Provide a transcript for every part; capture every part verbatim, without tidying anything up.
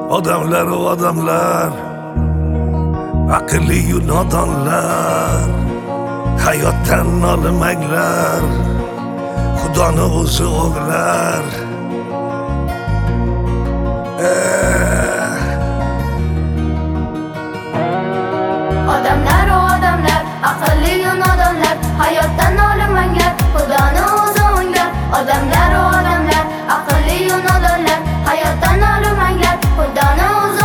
Odamlar o odamlar, aqlli-yu nodonlar, hayotdan nolimaylar, Xudoni o'zi o'g'lar. Odamlar o odamlar, aqlli-yu nodonlar, hayotdan nolimaylar, Xudoni o'zi o'g'lar. Odamlar o odamlar, aqlli-yu nodonlar, hayotdan nolimaylar, Xudoni o'zi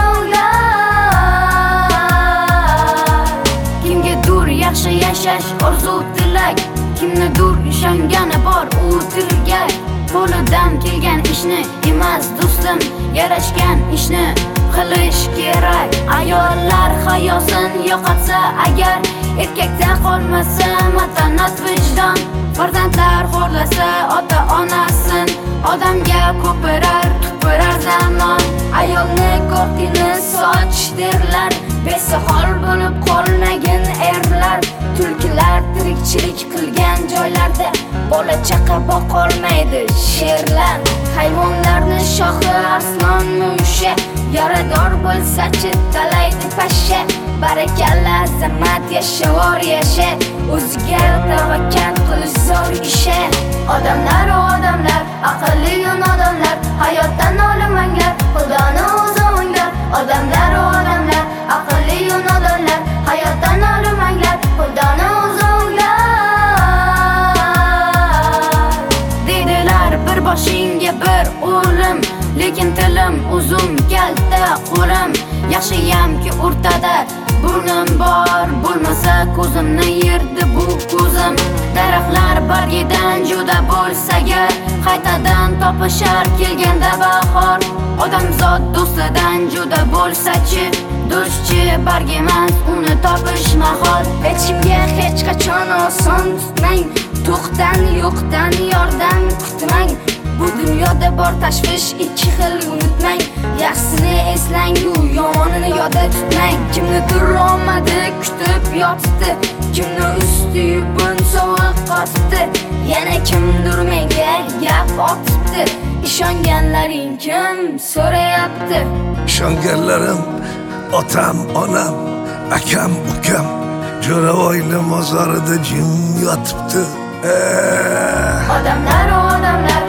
o'g'lar. Kimgadir yaxshi yashash orzu tilak, kimnidir ishongani bor u tirgak. Qo'lidan kelgan ishni emas do'stim, yarashgan ishni qilish kerak. Ayollar hayosin yo'qotsa agar, erkakda qolmasa matonat vijdon. Farzandlar xo'rlasa ota onasin, odamga ko'pirar tupirar zamon. Ayolni ko'rkini soch derlar, besahol bo'lib qolmagin erlar. Tulkilar tirikchilik qilgan joylarda bola chaqa boqolmaydi sherlar. Hayvonlarni shohi arslon musha, yarador bo'lsa-chi talaydi pashsha. Barakalla azamat yashavor yasha, o'ziga tavakkal qilish zo'r isha. Odamlar o odamlar, aqlli-yu nodonlar, hayotdan nolimaylar, Xudoni o'zi o'g'lar. Odamlar o odamlar, aqlli-yu nodonlar, hayotdan nolimaylar, Xudoni o'zi o'g'lar. Dedilar bir boshingga bir o'lim, lekin tilim uzun kalta qo'lim. Yaxshiyamki o'rtada burnim bor, bo'lmasa ko'zimni yerdi bu ko'zim. Daraxtlar bargidan juda bo'lsaga, qaytadan topishar kelganda bahor. Odamzod do'stidan juda bo'lsa-chi, do'stchi barg emas uni topish mahol. Hech kimga hech qachon oson tutmang, to'qdan yo'qdan yordam kutmang. Bu dunyoda bor tashvish ikki xil, unutmang. Yaxshisini eslang, u yomonini yodda tutmang. Kimnidir omadi kutib yotibdi, kimni usti bugun sovuq qotibdi, yana kimdir menga gap otibdi. Ishonganlaring kim so'rayapti? Ishonganlarim otam, onam, akam, ukam, Jo'ravoyni mozorida jim yotibdi. Odamlar o odamlar,